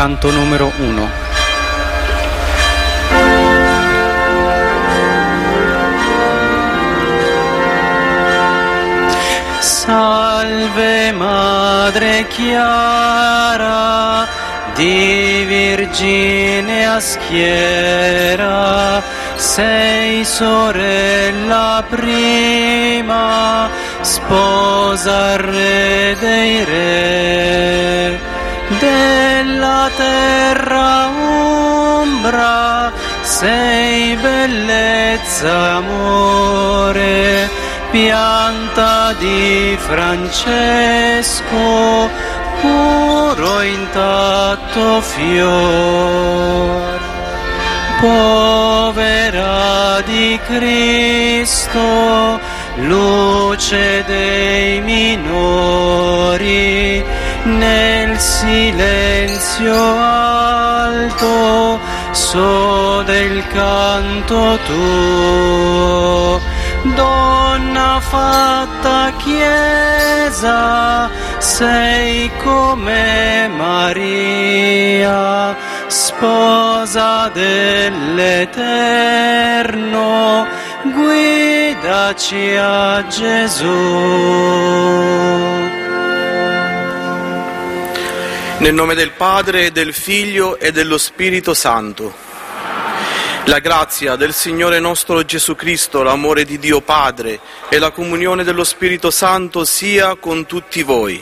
Canto numero 1. Salve Madre chiara, di Virginea schiera, sei sorella prima, sposa Re dei Re, della terra ombra, sei bellezza amore, pianta di Francesco, puro intatto fior, povera di Cristo, luce dei minori, nel silenzio alto sode il canto tuo, donna fatta chiesa, sei come Maria, sposa dell'Eterno, guidaci a Gesù. Nel nome del Padre, del Figlio e dello Spirito Santo. La grazia del Signore nostro Gesù Cristo, l'amore di Dio Padre e la comunione dello Spirito Santo sia con tutti voi.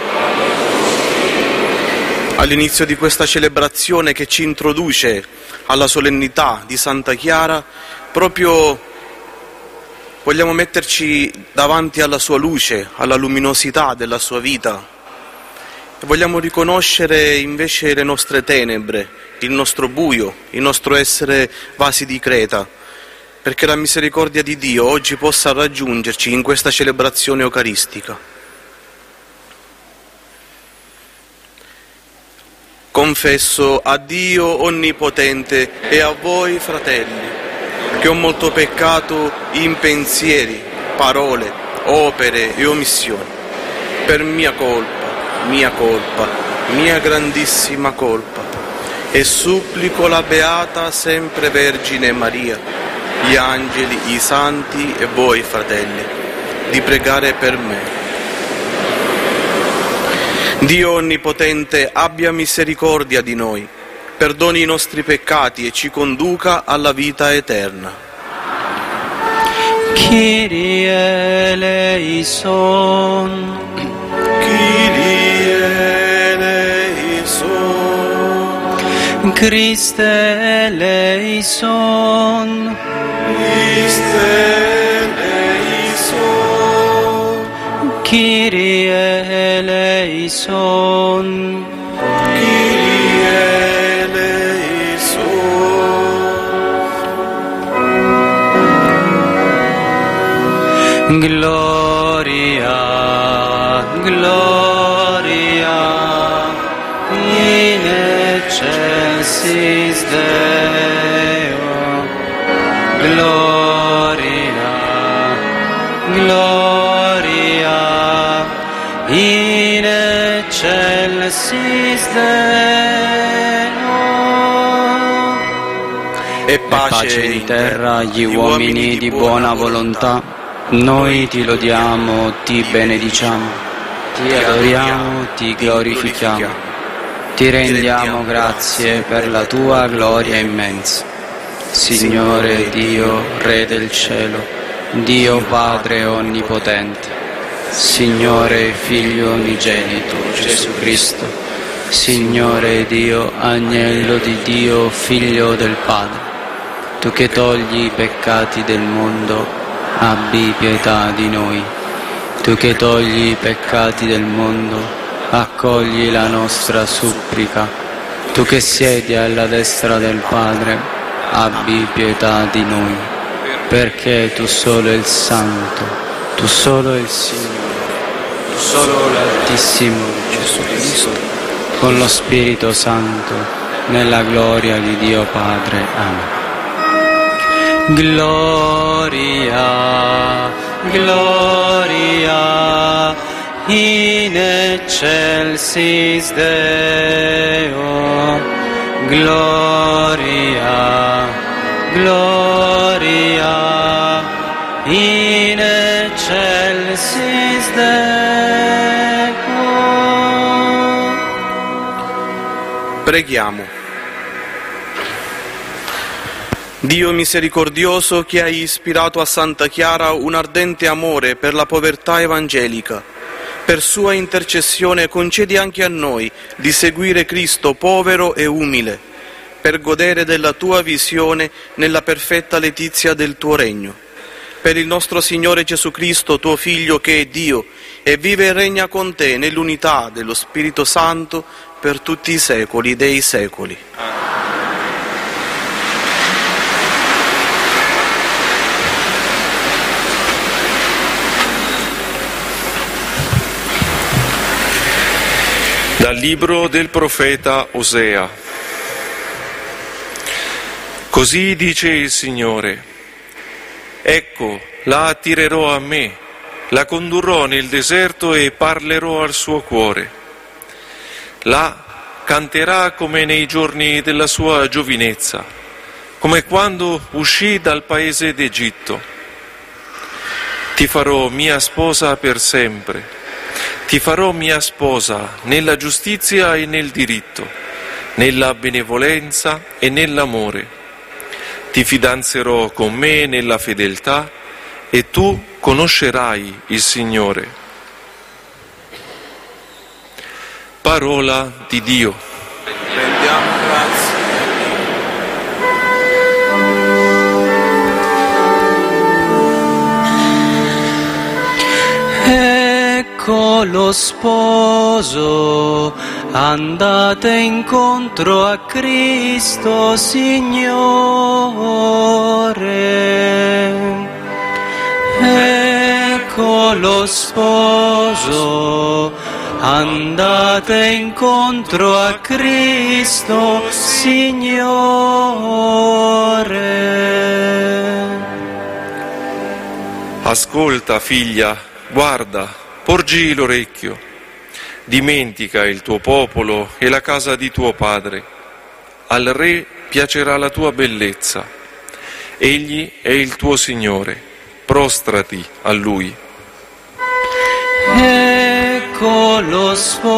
All'inizio di questa celebrazione che ci introduce alla solennità di Santa Chiara, proprio vogliamo metterci davanti alla sua luce, alla luminosità della sua vita. E vogliamo riconoscere invece le nostre tenebre, il nostro buio, il nostro essere vasi di creta, perché la misericordia di Dio oggi possa raggiungerci in questa celebrazione eucaristica. Confesso a Dio Onnipotente e a voi, fratelli, che ho molto peccato in pensieri, parole, opere e omissioni, per mia grandissima colpa, e supplico la Beata sempre Vergine Maria, gli angeli, i santi e voi, fratelli, di pregare per me. Dio Onnipotente abbia misericordia di noi, perdoni i nostri peccati e ci conduca alla vita eterna. Kyrie eleison. Christe eleison. Kyrie eleison. Gloria, gloria in excelsis Deo. Gloria, gloria in excelsis Deo. E pace in terra agli uomini di buona volontà. Noi ti lodiamo, ti benediciamo, ti adoriamo, ti glorifichiamo, ti rendiamo grazie per la tua gloria immensa. Signore Dio, Re del cielo, Dio Padre onnipotente, Signore Figlio unigenito Gesù Cristo, Signore Dio, Agnello di Dio, Figlio del Padre, tu che togli i peccati del mondo, abbi pietà di noi. Tu che togli i peccati del mondo, accogli la nostra supplica. Tu che siedi alla destra del Padre, abbi pietà di noi. Perché tu solo il Santo, tu solo il Signore, tu solo l'Altissimo Gesù Cristo, con lo Spirito Santo, nella gloria di Dio Padre. Amen. Gloria, gloria in excelsis Deo, gloria, gloria, in excelsis Deo. Preghiamo. Dio misericordioso, che hai ispirato a Santa Chiara un ardente amore per la povertà evangelica, per sua intercessione concedi anche a noi di seguire Cristo povero e umile, per godere della tua visione nella perfetta letizia del tuo regno. Per il nostro Signore Gesù Cristo, tuo Figlio, che è Dio, e vive e regna con te nell'unità dello Spirito Santo per tutti i secoli dei secoli. Dal libro del profeta Osea. Così dice il Signore: ecco, la attirerò a me, la condurrò nel deserto e parlerò al suo cuore. Là canterà come nei giorni della sua giovinezza, come quando uscì dal paese d'Egitto. Ti farò mia sposa per sempre. Ti farò mia sposa nella giustizia e nel diritto, nella benevolenza e nell'amore. Ti fidanzerò con me nella fedeltà e tu conoscerai il Signore. Parola di Dio. Rendiamo grazie. Ecco lo sposo, andate incontro a Cristo Signore. Ecco lo sposo, andate incontro a Cristo Signore. Ascolta, figlia, guarda, porgi l'orecchio, dimentica il tuo popolo e la casa di tuo padre. Al re piacerà la tua bellezza, egli è il tuo Signore, prostrati a lui. Ecco lo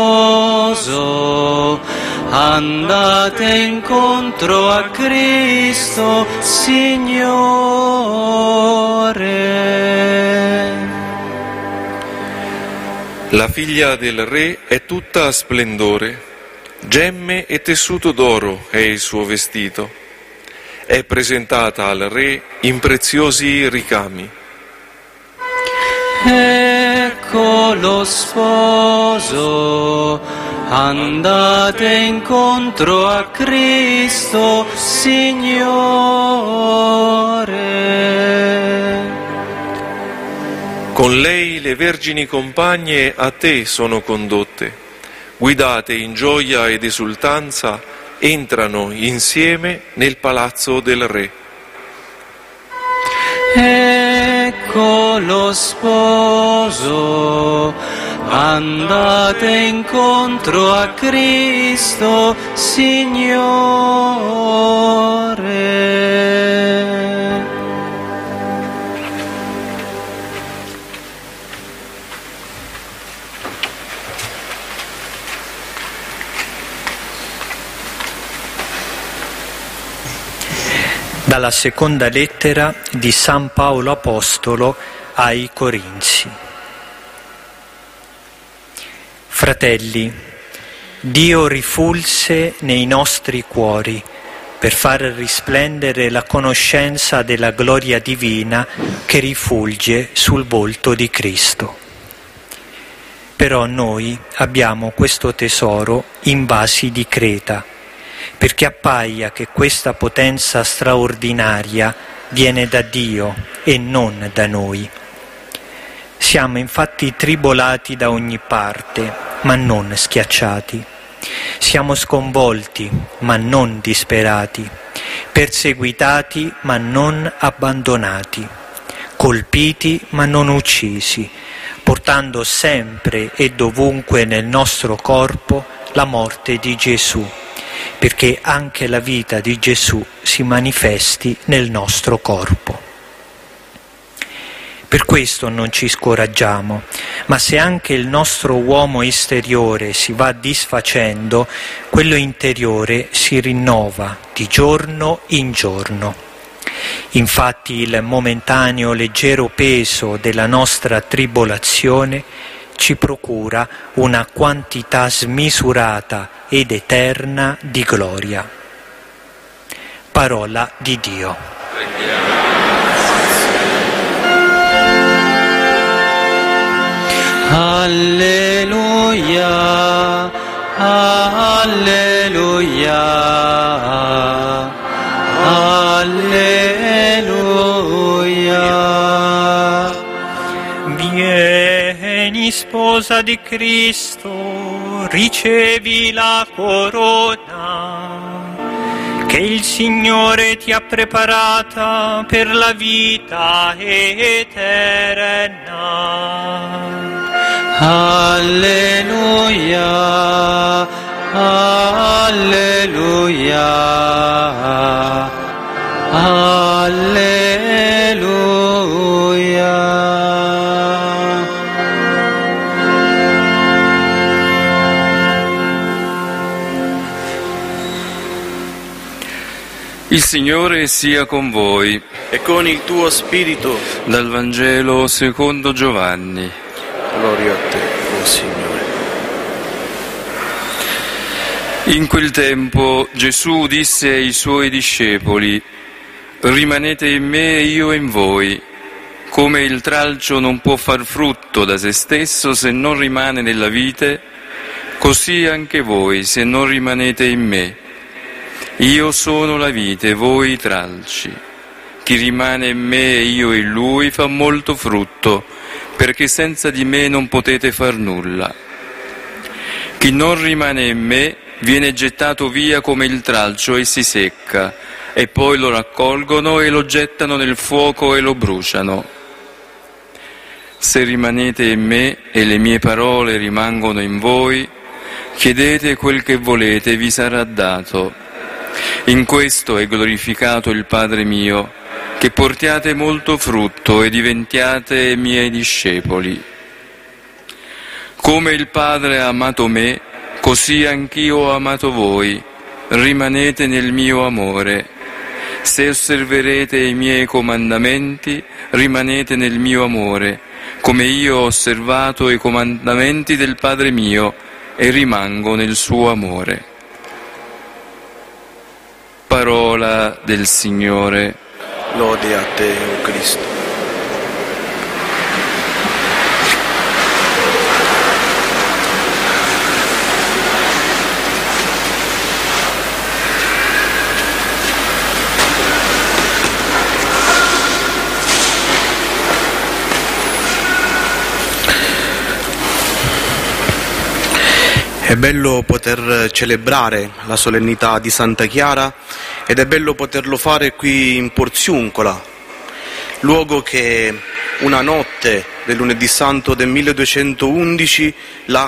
sposo, andate incontro a Cristo Signore. La figlia del re è tutta a splendore, gemme e tessuto d'oro è il suo vestito. È presentata al re in preziosi ricami. Ecco lo sposo, andate incontro a Cristo Signore. Con lei le vergini compagne a te sono condotte, guidate in gioia ed esultanza, entrano insieme nel palazzo del re. Ecco lo sposo, andate incontro a Cristo Signore. Dalla seconda lettera di San Paolo Apostolo ai Corinzi. Fratelli, Dio rifulse nei nostri cuori per far risplendere la conoscenza della gloria divina che rifulge sul volto di Cristo. Però noi abbiamo questo tesoro in vasi di creta, perché appaia che questa potenza straordinaria viene da Dio e non da noi. Siamo infatti tribolati da ogni parte, ma non schiacciati. Siamo sconvolti, ma non disperati, perseguitati, ma non abbandonati, colpiti ma non uccisi, portando sempre e dovunque nel nostro corpo la morte di Gesù, perché anche la vita di Gesù si manifesti nel nostro corpo. Per questo non ci scoraggiamo, ma se anche il nostro uomo esteriore si va disfacendo, quello interiore si rinnova di giorno in giorno. Infatti il momentaneo leggero peso della nostra tribolazione ci procura una quantità smisurata ed eterna di gloria. Parola di Dio. Alleluia, alleluia, alleluia. Vieni, sposa di Cristo, ricevi la corona che il Signore ti ha preparata per la vita eterna. Alleluia, alleluia, alleluia. Il Signore sia con voi. E con il tuo spirito. Dal Vangelo secondo Giovanni. Gloria a te, oh Signore. In quel tempo Gesù disse ai suoi discepoli: rimanete in me e io in voi. Come il tralcio non può far frutto da se stesso se non rimane nella vite, così anche voi se non rimanete in me. Io sono la vite, voi i tralci. Chi rimane in me e io in lui fa molto frutto, perché senza di me non potete far nulla. Chi non rimane in me viene gettato via come il tralcio e si secca, e poi lo raccolgono e lo gettano nel fuoco e lo bruciano. Se rimanete in me e le mie parole rimangono in voi, chiedete quel che volete e vi sarà dato. In questo è glorificato il Padre mio, che portiate molto frutto e diventiate miei discepoli. Come il Padre ha amato me, così anch'io ho amato voi. Rimanete nel mio amore. Se osserverete i miei comandamenti, rimanete nel mio amore, come io ho osservato i comandamenti del Padre mio e rimango nel suo amore. Parola del Signore. Lode a te, o Cristo. È bello poter celebrare la solennità di Santa Chiara ed è bello poterlo fare qui in Porziuncola, luogo che una notte del lunedì santo del 1211 la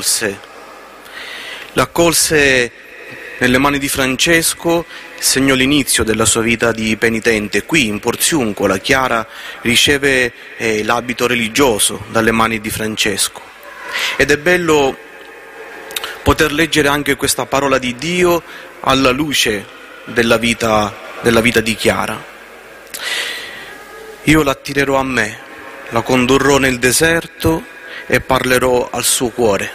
accolse nelle mani di Francesco, segnò l'inizio della sua vita di penitente. Qui in Porziuncola Chiara riceve l'abito religioso dalle mani di Francesco ed è bello poter leggere anche questa parola di Dio alla luce della vita di Chiara. Io l'attirerò a me, la condurrò nel deserto e parlerò al suo cuore.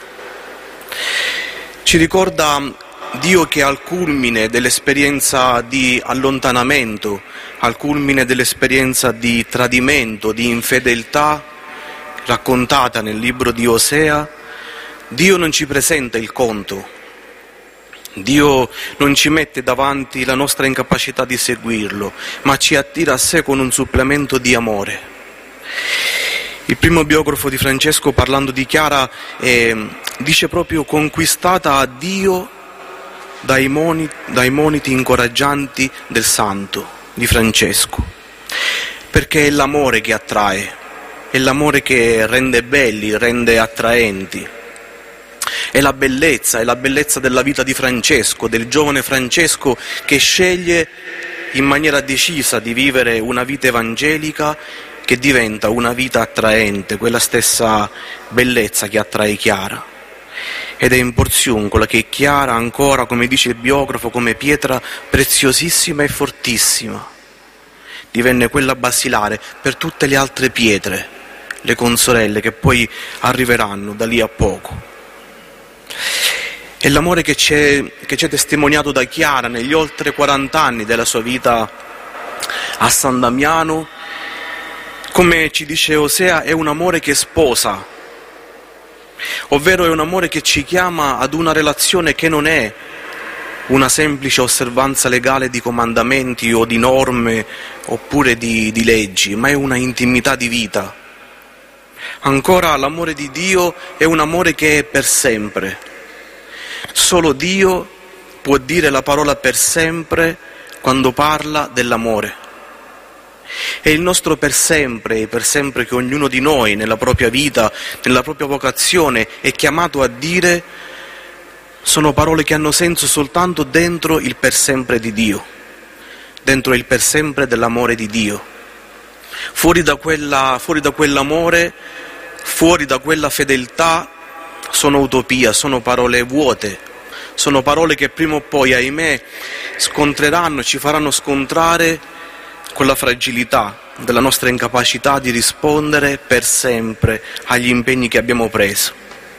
Ci ricorda Dio che al culmine dell'esperienza di allontanamento, al culmine dell'esperienza di tradimento, di infedeltà, raccontata nel libro di Osea, Dio non ci presenta il conto, Dio non ci mette davanti la nostra incapacità di seguirlo, ma ci attira a sé con un supplemento di amore. Il primo biografo di Francesco, parlando di Chiara, dice proprio: conquistata a Dio dai moniti incoraggianti del santo di Francesco. perché è l'amore che attrae, è l'amore che rende belli, rende attraenti. È la bellezza della vita di Francesco, del giovane Francesco che sceglie in maniera decisa di vivere una vita evangelica che diventa una vita attraente, quella stessa bellezza che attrae Chiara. Ed è in Porziuncola che Chiara ancora, come dice il biografo, come pietra preziosissima e fortissima, divenne quella basilare per tutte le altre pietre, le consorelle che poi arriveranno da lì a poco. E l'amore che ci è testimoniato da Chiara negli oltre 40 anni della sua vita a San Damiano, come ci dice Osea, è un amore che sposa, ovvero è un amore che ci chiama ad una relazione che non è una semplice osservanza legale di comandamenti o di norme oppure di leggi, ma è una intimità di vita. Ancora, l'amore di Dio è un amore che è per sempre. Solo Dio può dire la parola per sempre quando parla dell'amore. E il nostro per sempre che ognuno di noi nella propria vita, nella propria vocazione è chiamato a dire, sono parole che hanno senso soltanto dentro il per sempre di Dio, dentro il per sempre dell'amore di Dio. Fuori da quell'amore, fuori da quella fedeltà, sono utopia, sono parole vuote, sono parole che prima o poi, ahimè, ci faranno scontrare con la fragilità della nostra incapacità di rispondere per sempre agli impegni che abbiamo preso.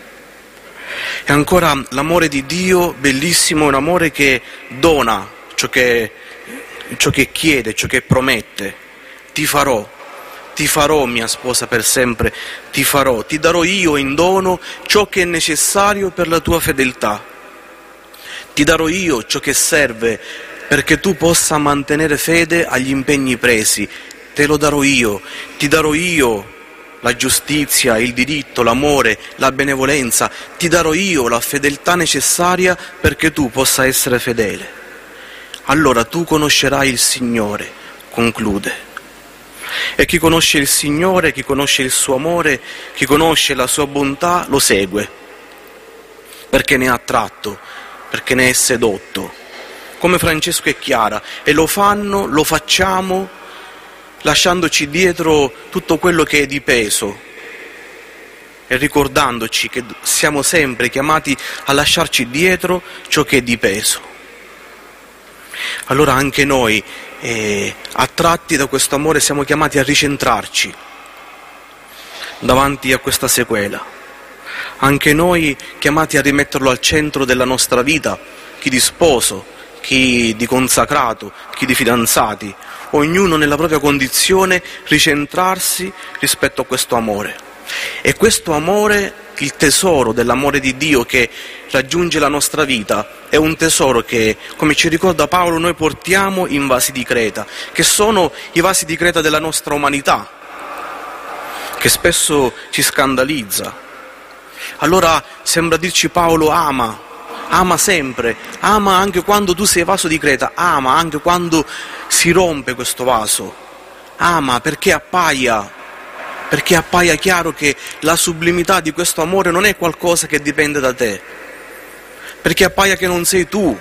E ancora, l'amore di Dio, bellissimo, è un amore che dona ciò che chiede, ciò che promette. Ti farò mia sposa per sempre, ti darò io in dono ciò che è necessario per la tua fedeltà. Ti darò io ciò che serve perché tu possa mantenere fede agli impegni presi. Te lo darò io, ti darò io la giustizia, il diritto, l'amore, la benevolenza. Ti darò io la fedeltà necessaria perché tu possa essere fedele. Allora tu conoscerai il Signore, conclude. E chi conosce il Signore, chi conosce il suo amore, chi conosce la sua bontà, lo segue, perché ne è attratto, perché ne è sedotto, come Francesco e Chiara, e lo facciamo lasciandoci dietro tutto quello che è di peso e ricordandoci che siamo sempre chiamati a lasciarci dietro ciò che è di peso. Allora anche noi, attratti da questo amore, siamo chiamati a ricentrarci davanti a questa sequela. Anche noi chiamati a rimetterlo al centro della nostra vita, chi di sposo, chi di consacrato, chi di fidanzati, ognuno nella propria condizione ricentrarsi rispetto a questo amore. E questo amore, il tesoro dell'amore di Dio che raggiunge la nostra vita, è un tesoro che, come ci ricorda Paolo, noi portiamo in vasi di creta, che sono i vasi di creta della nostra umanità, che spesso ci scandalizza. Allora sembra dirci Paolo: ama sempre, ama anche quando tu sei vaso di creta, ama anche quando si rompe questo vaso, ama perché appaia chiaro che la sublimità di questo amore non è qualcosa che dipende da te, perché appaia che non sei tu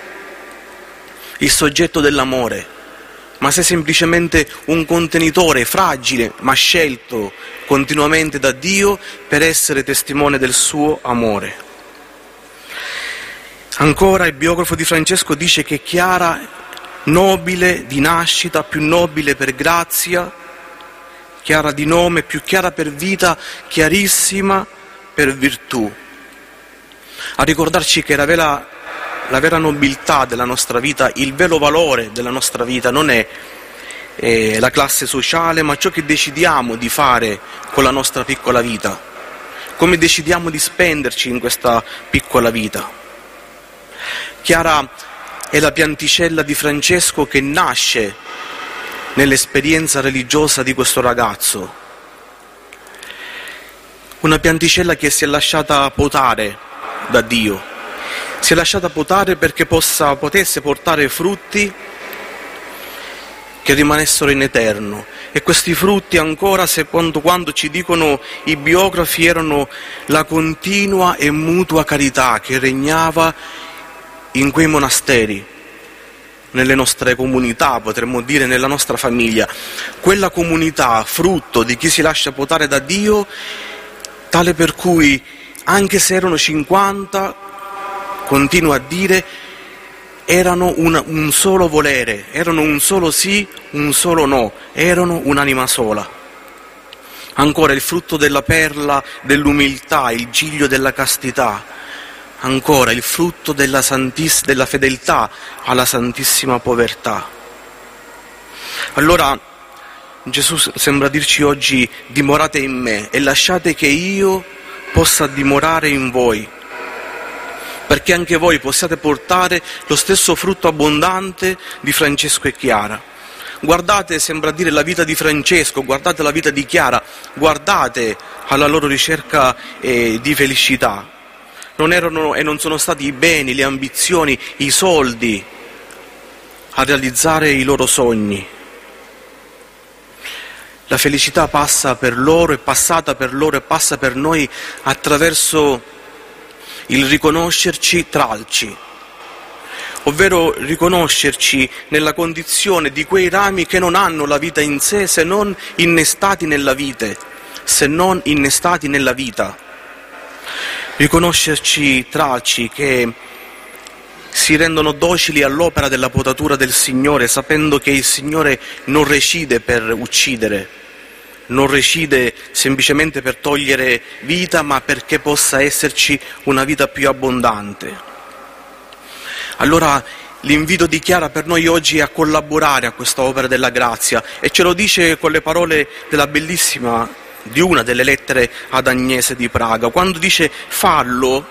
il soggetto dell'amore, ma sei semplicemente un contenitore fragile, ma scelto continuamente da Dio per essere testimone del suo amore. Ancora il biografo di Francesco dice che Chiara, nobile di nascita, più nobile per grazia, chiara di nome, più chiara per vita, chiarissima per virtù. A ricordarci che la vera nobiltà della nostra vita, il vero valore della nostra vita non è la classe sociale, ma ciò che decidiamo di fare con la nostra piccola vita, come decidiamo di spenderci in questa piccola vita. Chiara è la pianticella di Francesco che nasce nell'esperienza religiosa di questo ragazzo, una pianticella che si è lasciata potare da Dio, si è lasciata potare perché potesse portare frutti che rimanessero in eterno. E questi frutti ancora, secondo quanto ci dicono i biografi, erano la continua e mutua carità che regnava in quei monasteri, nelle nostre comunità, potremmo dire nella nostra famiglia. Quella comunità, frutto di chi si lascia potare da Dio, tale per cui, anche se erano 50, continua a dire, erano un solo volere, erano un solo sì, un solo no, erano un'anima sola. Ancora il frutto della perla dell'umiltà, il giglio della castità, ancora il frutto della fedeltà alla santissima povertà. Allora Gesù sembra dirci oggi: dimorate in me e lasciate che io possa dimorare in voi, perché anche voi possiate portare lo stesso frutto abbondante di Francesco e Chiara. Guardate, sembra dire, la vita di Francesco, guardate la vita di Chiara, guardate alla loro ricerca di felicità. Non erano e non sono stati i beni, le ambizioni, i soldi a realizzare i loro sogni. La felicità passa per loro, è passata per loro e passa per noi attraverso il riconoscerci tralci, ovvero riconoscerci nella condizione di quei rami che non hanno la vita in sé se non innestati nella vite, se non innestati nella vita. Riconoscerci tralci che si rendono docili all'opera della potatura del Signore, sapendo che il Signore non recide per uccidere, non recide semplicemente per togliere vita, ma perché possa esserci una vita più abbondante. Allora l'invito di Chiara per noi oggi è a collaborare a questa opera della grazia, e ce lo dice con le parole di una delle lettere ad Agnese di Praga, quando dice: fallo,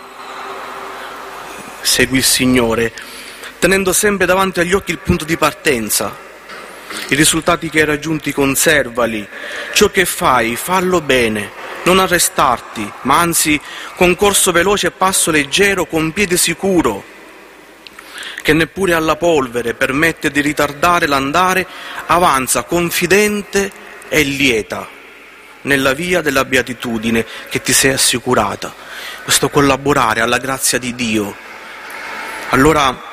segui il Signore, tenendo sempre davanti agli occhi il punto di partenza. I risultati che hai raggiunti conservali, ciò che fai fallo bene, non arrestarti, ma anzi con corso veloce e passo leggero, con piede sicuro, che neppure alla polvere permette di ritardare l'andare, avanza confidente e lieta nella via della beatitudine che ti sei assicurata. Questo collaborare alla grazia di Dio. Allora,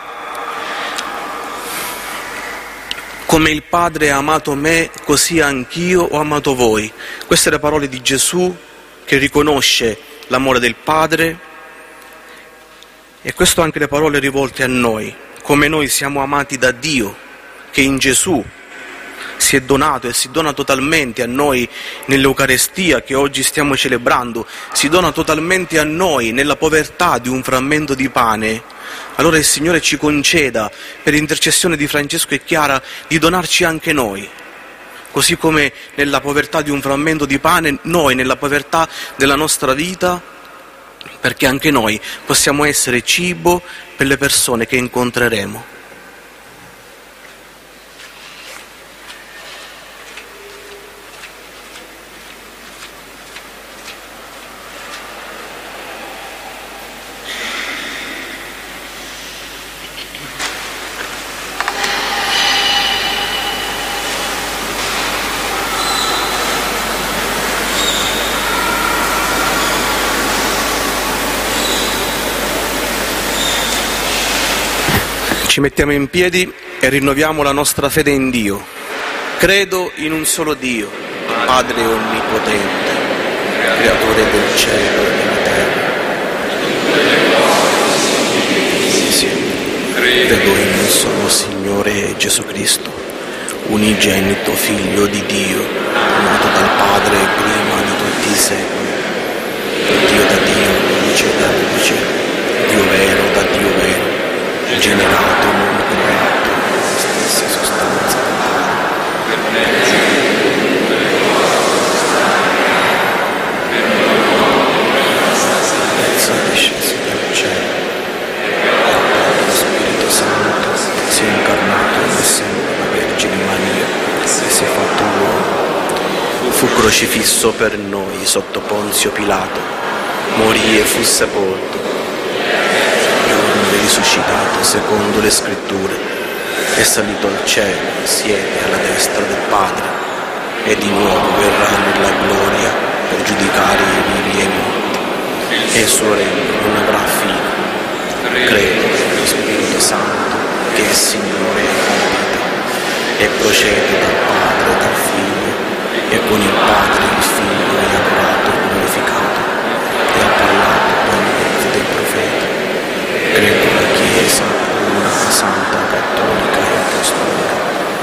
come il Padre ha amato me, così anch'io ho amato voi. Queste le parole di Gesù, che riconosce l'amore del Padre, e questo anche le parole rivolte a noi, come noi siamo amati da Dio, che in Gesù si è donato e si dona totalmente a noi nell'Eucarestia che oggi stiamo celebrando, si dona totalmente a noi nella povertà di un frammento di pane. Allora il Signore ci conceda, per intercessione di Francesco e Chiara, di donarci anche noi, così come nella povertà di un frammento di pane, noi nella povertà della nostra vita, perché anche noi possiamo essere cibo per le persone che incontreremo. Ci mettiamo in piedi e rinnoviamo la nostra fede in Dio. Credo in un solo Dio, Padre onnipotente, creatore del cielo e della terra. Credo in un solo Signore Gesù Cristo, unigenito Figlio di Dio, nato dal Padre prima di tutti i secoli, Dio da Dio, luce da luce, Dio vero da Dio vero, generato in un corretto, stessa sostanza disceso dal cielo, lo Spirito Santo si è incarnato in seno della Vergine Maria e si è fatto uomo, fu crocifisso per noi sotto Ponzio Pilato, morì e fu sepolto, risuscitato secondo le Scritture, è salito al cielo, siede alla destra del Padre e di nuovo verrà nella gloria per giudicare i vivi e i morti, e il suo regno non avrà fine. Credo nello Spirito Santo, che è Signore e compita, e procede dal Padre e dal Figlio, e con il Padre e il Figlio è adorato e glorificato, e ha parlato per mezzo dei profeti. Credo alla Chiesa, una santa, cattolica e apostolica.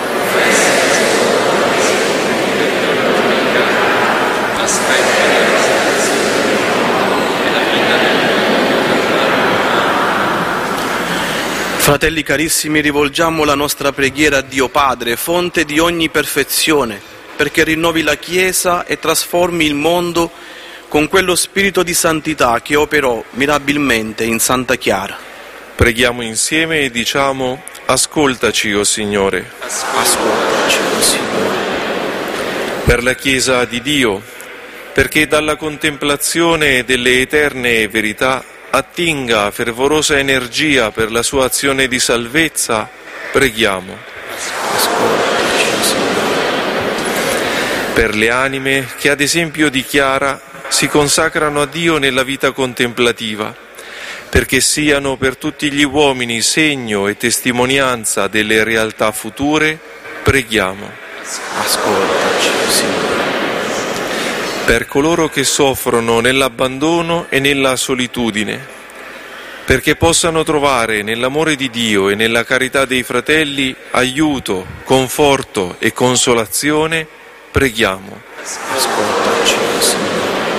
Fratelli carissimi, rivolgiamo la nostra preghiera a Dio Padre, fonte di ogni perfezione, perché rinnovi la Chiesa e trasformi il mondo con quello spirito di santità che operò mirabilmente in Santa Chiara. Preghiamo insieme e diciamo: ascoltaci, o Signore. Ascoltaci, o Signore. Per la Chiesa di Dio, perché dalla contemplazione delle eterne verità attinga fervorosa energia per la sua azione di salvezza, preghiamo. Ascoltaci, o Signore. Per le anime che ad esempio di Chiara si consacrano a Dio nella vita contemplativa, perché siano per tutti gli uomini segno e testimonianza delle realtà future, preghiamo. Ascoltaci, Signore. Per coloro che soffrono nell'abbandono e nella solitudine, perché possano trovare nell'amore di Dio e nella carità dei fratelli aiuto, conforto e consolazione, preghiamo. Ascoltaci, Signore.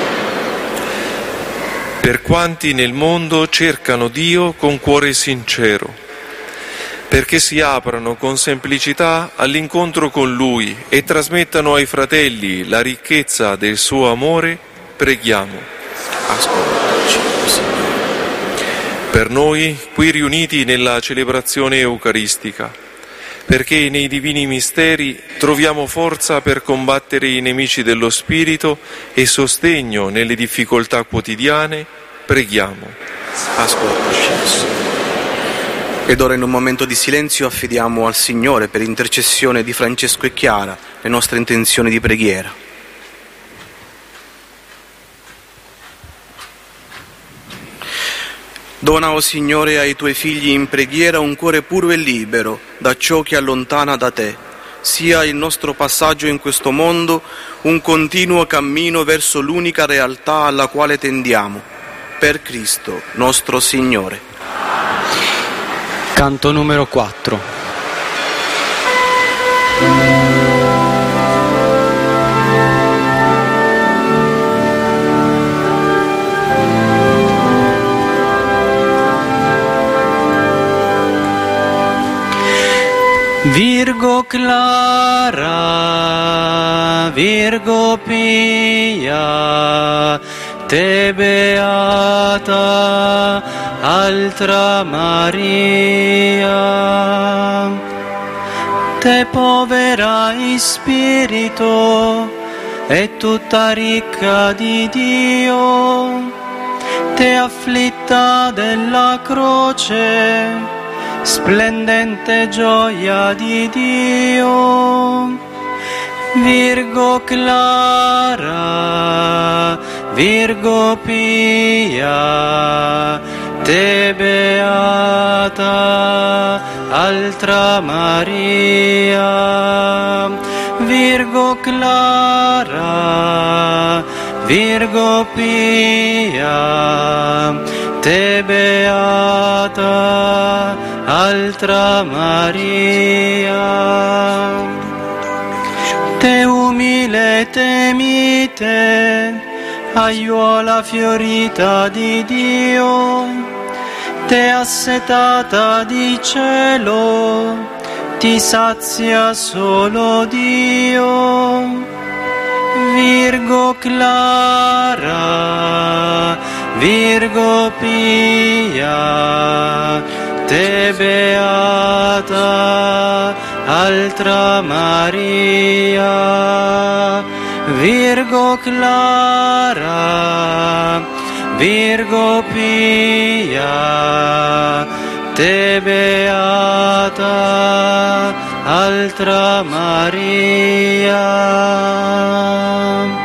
Per quanti nel mondo cercano Dio con cuore sincero, perché si aprano con semplicità all'incontro con Lui e trasmettano ai fratelli la ricchezza del suo amore, preghiamo. Ascoltaci, Signore. Per noi, qui riuniti nella celebrazione eucaristica, perché nei divini misteri troviamo forza per combattere i nemici dello Spirito e sostegno nelle difficoltà quotidiane, preghiamo. Ascoltaci, Signore. Ed ora in un momento di silenzio affidiamo al Signore, per intercessione di Francesco e Chiara, le nostre intenzioni di preghiera. Dona, o Signore, ai Tuoi figli in preghiera un cuore puro e libero da ciò che allontana da Te. Sia il nostro passaggio in questo mondo un continuo cammino verso l'unica realtà alla quale tendiamo. Per Cristo nostro Signore. Canto numero 4. Virgo clara, Virgo pia, te beata, altra Maria, te povera in spirito e tutta ricca di Dio, te afflitta della croce, splendente gioia di Dio. Virgo clara, Virgo pia, te beata, altra Maria. Virgo clara, Virgo pia, te beata, altra Maria. Te umile temite, aiuola fiorita di Dio, te assetata di cielo, ti sazia solo Dio. Virgo clara, Virgo pia, te beata, altra Maria. Virgo clara, Virgo pia, te beata, altra Maria.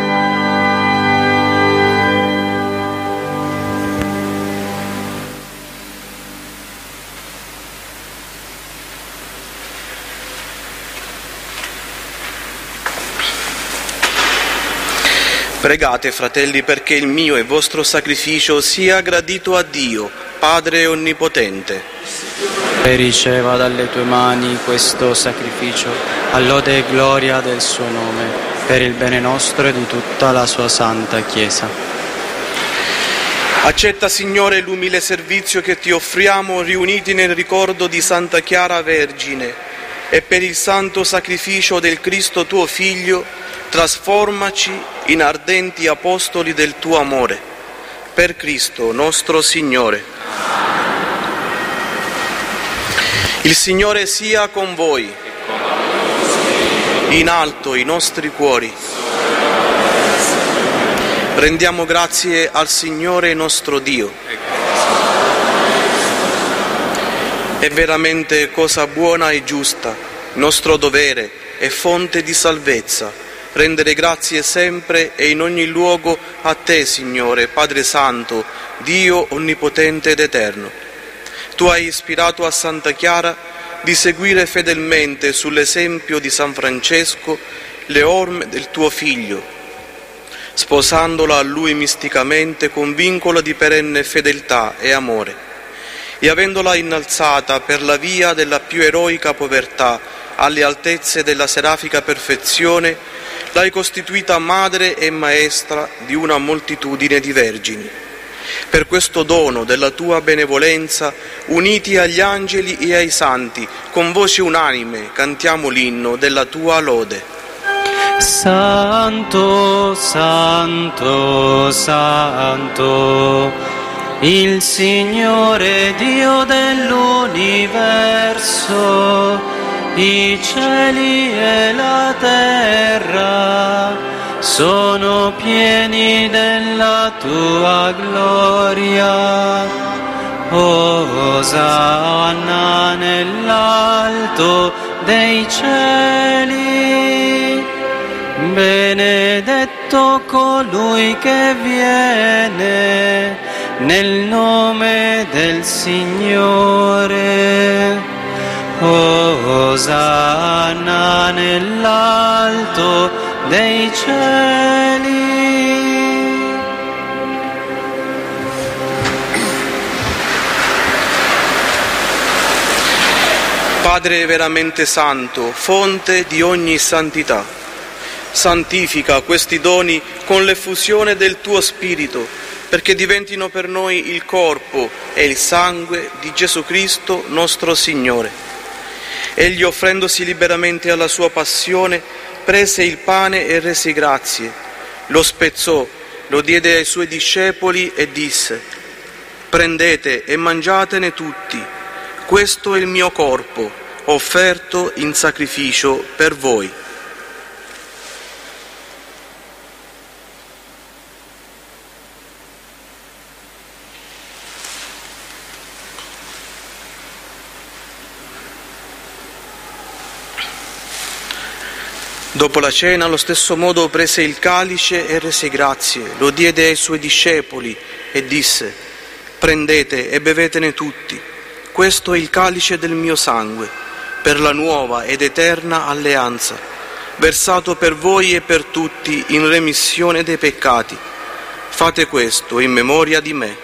Pregate, fratelli, perché il mio e vostro sacrificio sia gradito a Dio, Padre Onnipotente. E riceva dalle tue mani questo sacrificio, a lode e gloria del suo nome, per il bene nostro e di tutta la sua santa Chiesa. Accetta, Signore, l'umile servizio che ti offriamo, riuniti nel ricordo di Santa Chiara Vergine, e per il santo sacrificio del Cristo tuo Figlio, trasformaci in ardenti apostoli del tuo amore. Per Cristo nostro Signore. Il Signore sia con voi. In alto i nostri cuori. Rendiamo grazie al Signore nostro Dio. È veramente cosa buona e giusta, nostro dovere e fonte di salvezza, rendere grazie sempre e in ogni luogo a te, Signore, Padre Santo, Dio Onnipotente ed Eterno. Tu hai ispirato a Santa Chiara di seguire fedelmente sull'esempio di San Francesco le orme del tuo Figlio, sposandola a lui misticamente con vincolo di perenne fedeltà e amore, e avendola innalzata per la via della più eroica povertà alle altezze della serafica perfezione, l'hai costituita madre e maestra di una moltitudine di vergini. Per questo dono della tua benevolenza, uniti agli angeli e ai santi, con voce unanime cantiamo l'inno della tua lode. Santo, Santo, Santo, il Signore Dio dell'universo, i cieli e la terra sono pieni della tua gloria. Osanna nell'alto dei cieli. Benedetto colui che viene nel nome del Signore. Osanna nell'alto dei cieli. Padre veramente santo, fonte di ogni santità, santifica questi doni con l'effusione del tuo Spirito, perché diventino per noi il corpo e il sangue di Gesù Cristo nostro Signore. Egli, offrendosi liberamente alla sua passione, prese il pane e rese grazie, lo spezzò, lo diede ai suoi discepoli e disse: prendete e mangiatene tutti, questo è il mio corpo, offerto in sacrificio per voi. Dopo la cena, allo stesso modo, prese il calice e rese grazie, lo diede ai suoi discepoli e disse: prendete e bevetene tutti, questo è il calice del mio sangue, per la nuova ed eterna alleanza, versato per voi e per tutti in remissione dei peccati. Fate questo in memoria di me.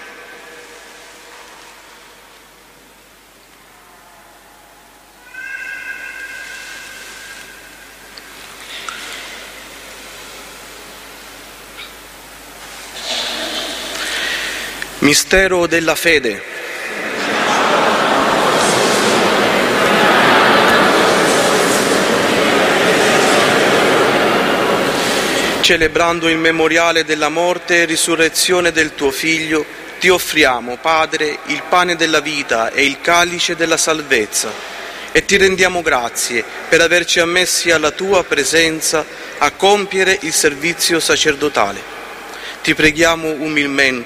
Mistero della fede. Celebrando il memoriale della morte e risurrezione del tuo Figlio, ti offriamo, Padre, il pane della vita e il calice della salvezza, e ti rendiamo grazie per averci ammessi alla tua presenza a compiere il servizio sacerdotale. Ti preghiamo umilmente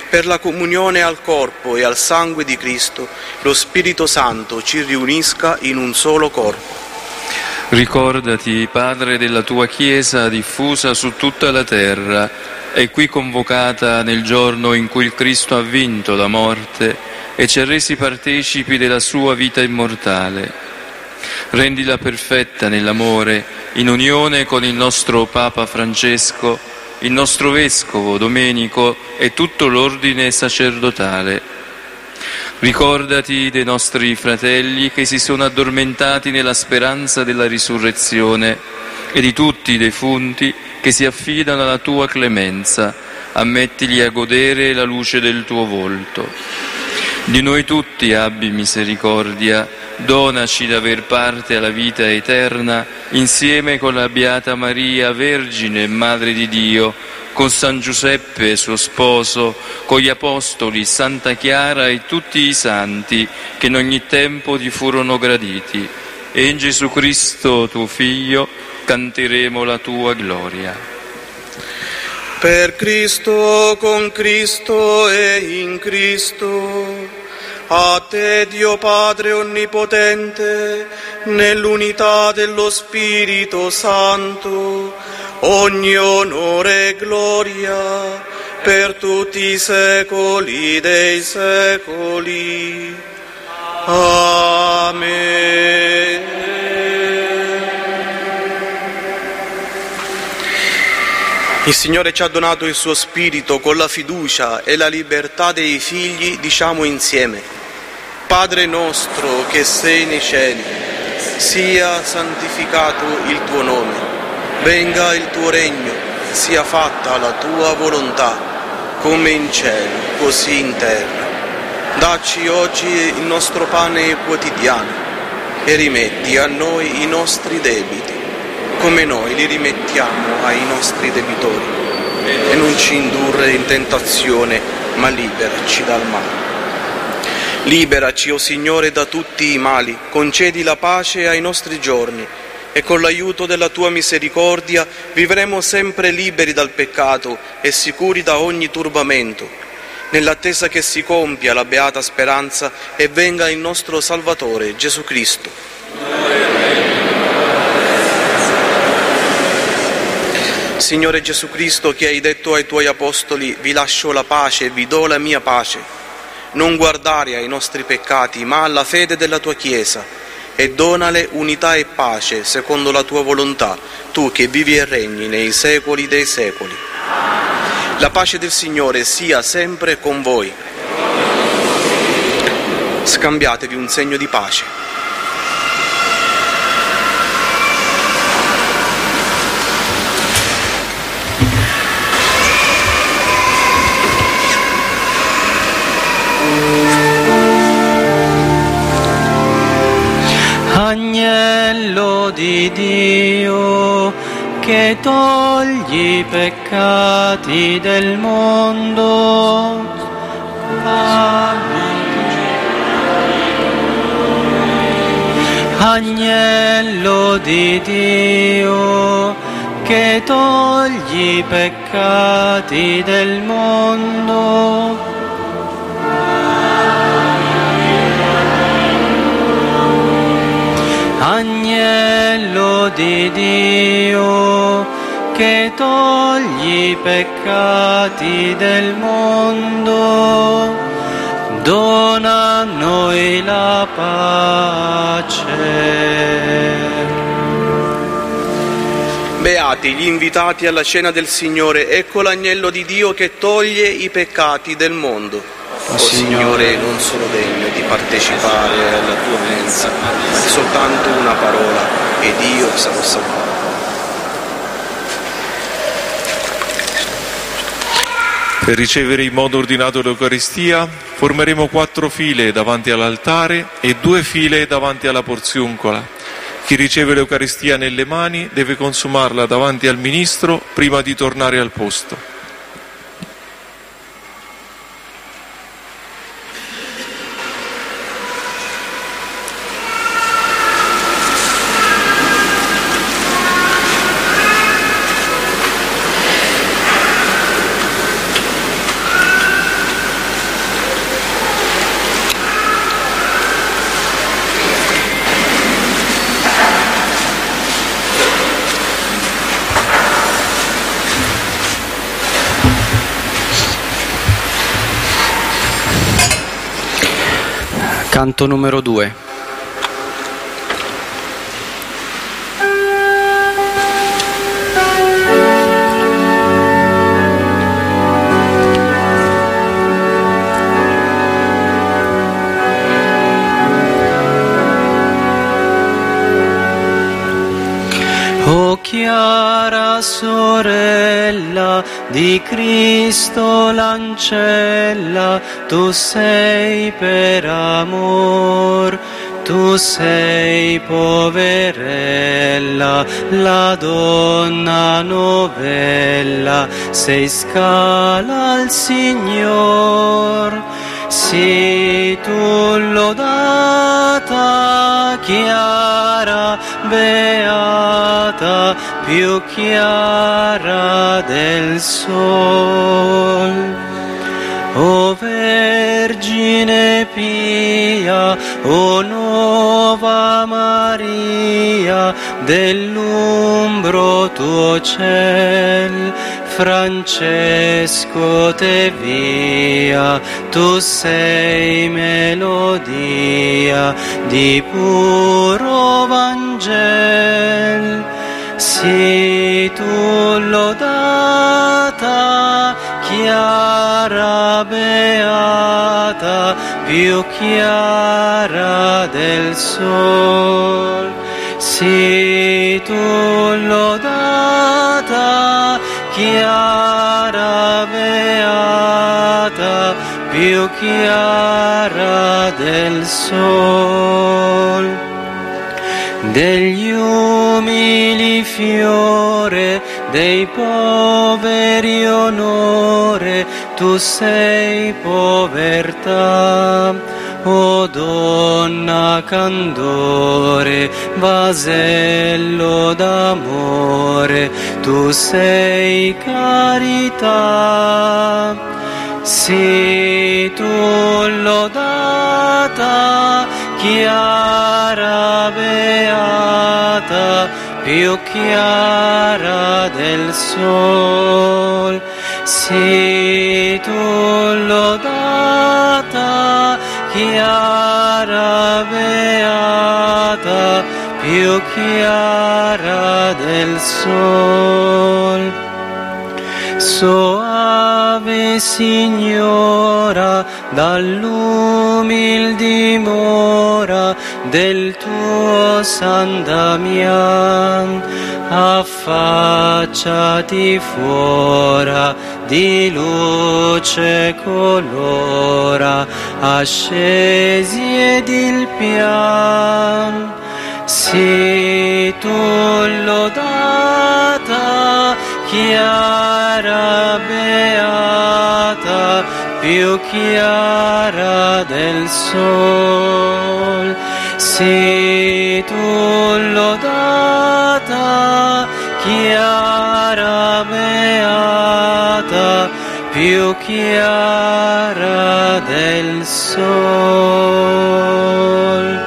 per la comunione al corpo e al sangue di Cristo, lo Spirito Santo ci riunisca in un solo corpo. Ricordati, Padre, della tua Chiesa diffusa su tutta la terra e qui convocata nel giorno in cui il Cristo ha vinto la morte e ci ha resi partecipi della sua vita immortale. Rendila perfetta nell'amore, in unione con il nostro Papa Francesco, il nostro Vescovo Domenico e tutto l'ordine sacerdotale. Ricordati dei nostri fratelli che si sono addormentati nella speranza della risurrezione e di tutti i defunti che si affidano alla tua clemenza. Ammettili a godere la luce del tuo volto. Di noi tutti abbi misericordia, donaci d'aver parte alla vita eterna insieme con la Beata Maria, Vergine e Madre di Dio, con San Giuseppe suo sposo, con gli Apostoli, Santa Chiara e tutti i santi che in ogni tempo ti furono graditi. E in Gesù Cristo, tuo Figlio, canteremo la tua gloria. Per Cristo, con Cristo e in Cristo, a te Dio Padre Onnipotente, nell'unità dello Spirito Santo, ogni onore e gloria per tutti i secoli dei secoli. Amen. Il Signore ci ha donato il suo Spirito. Con la fiducia e la libertà dei figli diciamo insieme: Padre nostro che sei nei cieli, sia santificato il tuo nome. Venga il tuo regno, sia fatta la tua volontà, come in cielo, così in terra. Dacci oggi il nostro pane quotidiano e rimetti a noi i nostri debiti, come noi li rimettiamo ai nostri debitori. E non ci indurre in tentazione, ma liberaci dal male. Liberaci, o Signore, da tutti i mali, concedi la pace ai nostri giorni, e con l'aiuto della tua misericordia vivremo sempre liberi dal peccato e sicuri da ogni turbamento, nell'attesa che si compia la beata speranza e venga il nostro Salvatore, Gesù Cristo. Signore Gesù Cristo, che hai detto ai tuoi apostoli: vi lascio la pace e vi do la mia pace, non guardare ai nostri peccati, ma alla fede della tua Chiesa, e donale unità e pace secondo la tua volontà, tu che vivi e regni nei secoli dei secoli. La pace del Signore sia sempre con voi. Scambiatevi un segno di pace. Agnello di Dio, che togli i peccati del mondo, Agnello di Dio, che togli i peccati del mondo, Agnello di Dio, che togli i peccati del mondo, dona a noi la pace. Beati gli invitati alla cena del Signore, ecco l'agnello di Dio che toglie i peccati del mondo. O Signore, non sono degno di partecipare alla tua mensa, ma soltanto una parola ed io sarò salvato. Per ricevere in modo ordinato l'Eucaristia formeremo 4 file davanti all'altare e 2 file davanti alla porziuncola. Chi riceve l'Eucaristia nelle mani deve consumarla davanti al ministro prima di tornare al posto. Canto numero 2. O chiara sorella di Cristo l'ancella, tu sei per amor, tu sei poverella, la donna novella, sei scala al Signor. Sii tu lodata, chiara, beata, più chiara del sol. O Vergine pia, o nuova Maria, dell'umbro tuo ciel, Francesco te via, tu sei melodia di puro Vangel. Sii tu lodata, chiara, beata, più chiara del sol. Sii tu lodata, chiara, beata, più chiara del sol. Degli umili fiore, dei poveri onore, tu sei povertà. O donna candore, vasello d'amore, tu sei carità. Sii tu lodata, chiara, beata, più chiara del sol. Sii tu lodata, chiara, beata, più chiara del sol. Soave Signora, dall'umil dimora del tuo San Damian, affacciati fuora, di luce colora, ascesi ed il pian. Sii tu lodata, chiara, beata, più chiara del sol. Sii tu lodata, chiara, beata, più chiara del sol.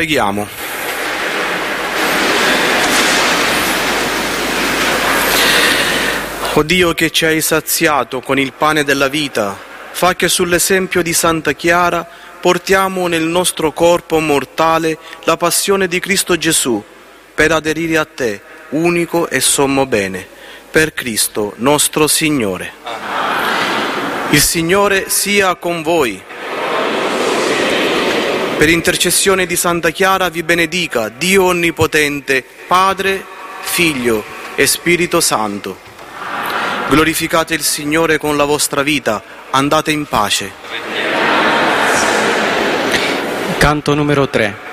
Preghiamo. O Dio che ci hai saziato con il pane della vita, fa che sull'esempio di Santa Chiara portiamo nel nostro corpo mortale la passione di Cristo Gesù, per aderire a te, unico e sommo bene, per Cristo nostro Signore. Il Signore sia con voi. Per intercessione di Santa Chiara vi benedica Dio Onnipotente, Padre, Figlio e Spirito Santo. Glorificate il Signore con la vostra vita, andate in pace. Canto numero 3.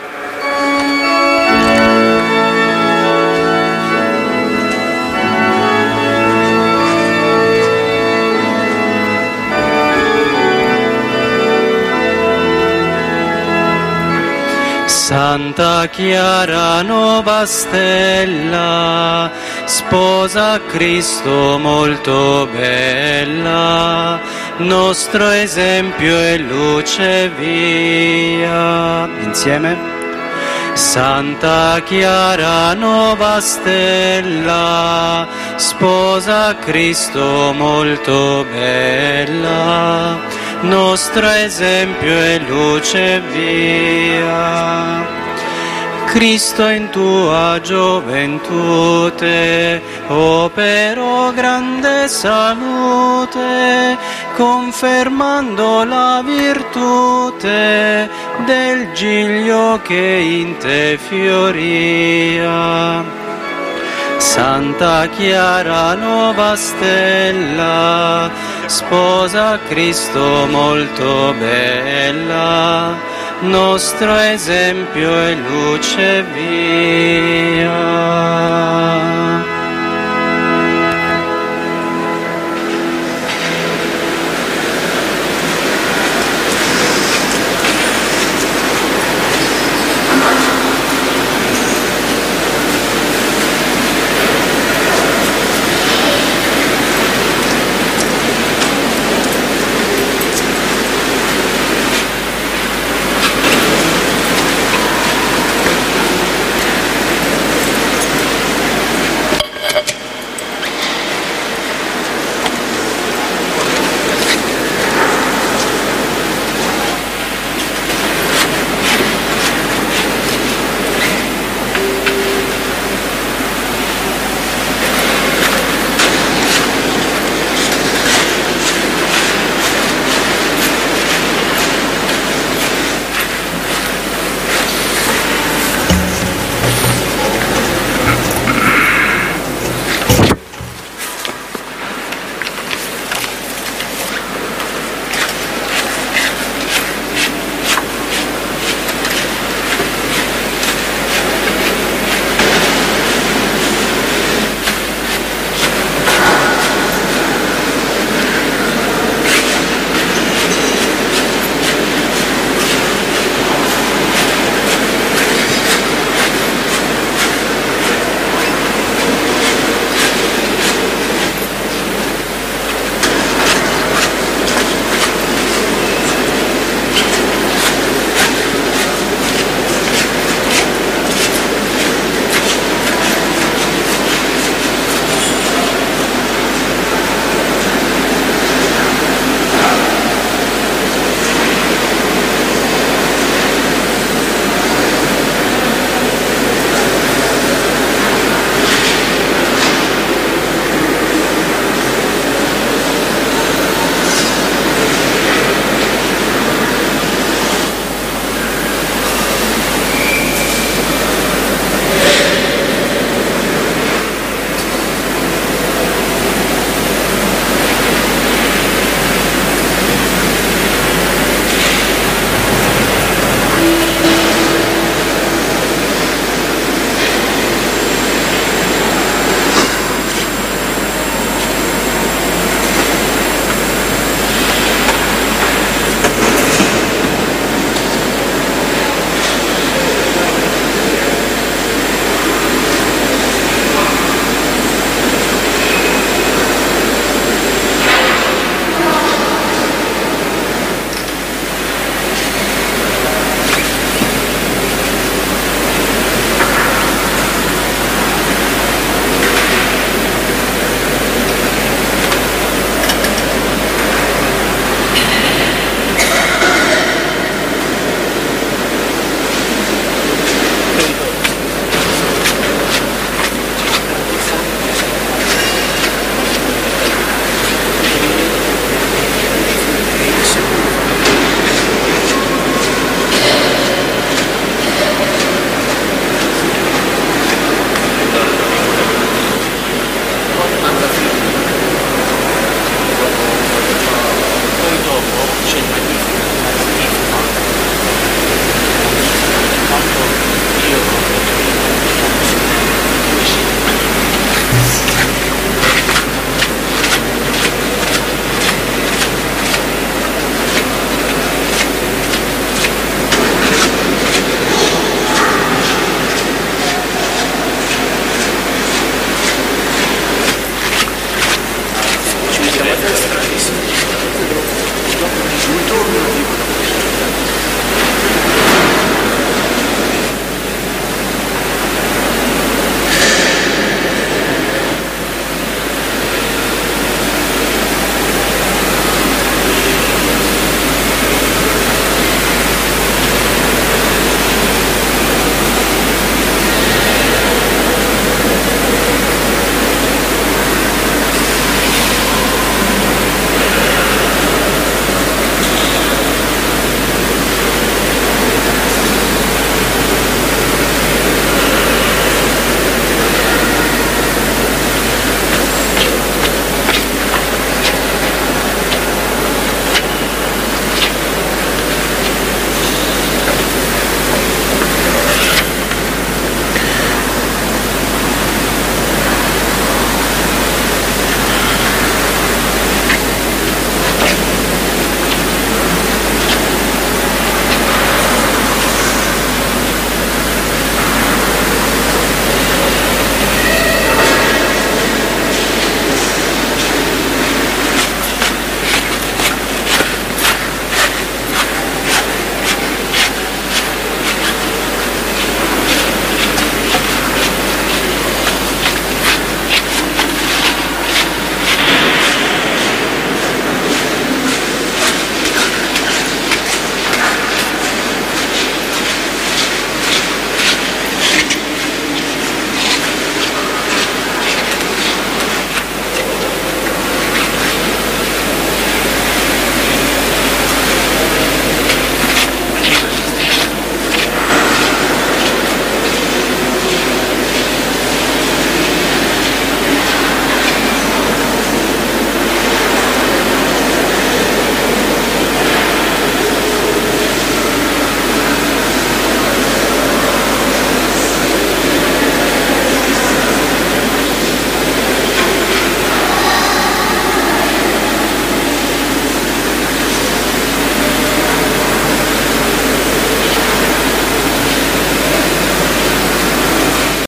Santa Chiara, nuova stella, sposa Cristo molto bella, nostro esempio e luce via. Insieme. Santa Chiara, nuova stella, sposa Cristo molto bella, nostro esempio e luce via. Cristo in tua gioventù te operò grande salute, confermando la virtute del giglio che in te fioria. Santa Chiara, nuova stella, sposa Cristo molto bella, nostro esempio e luce via.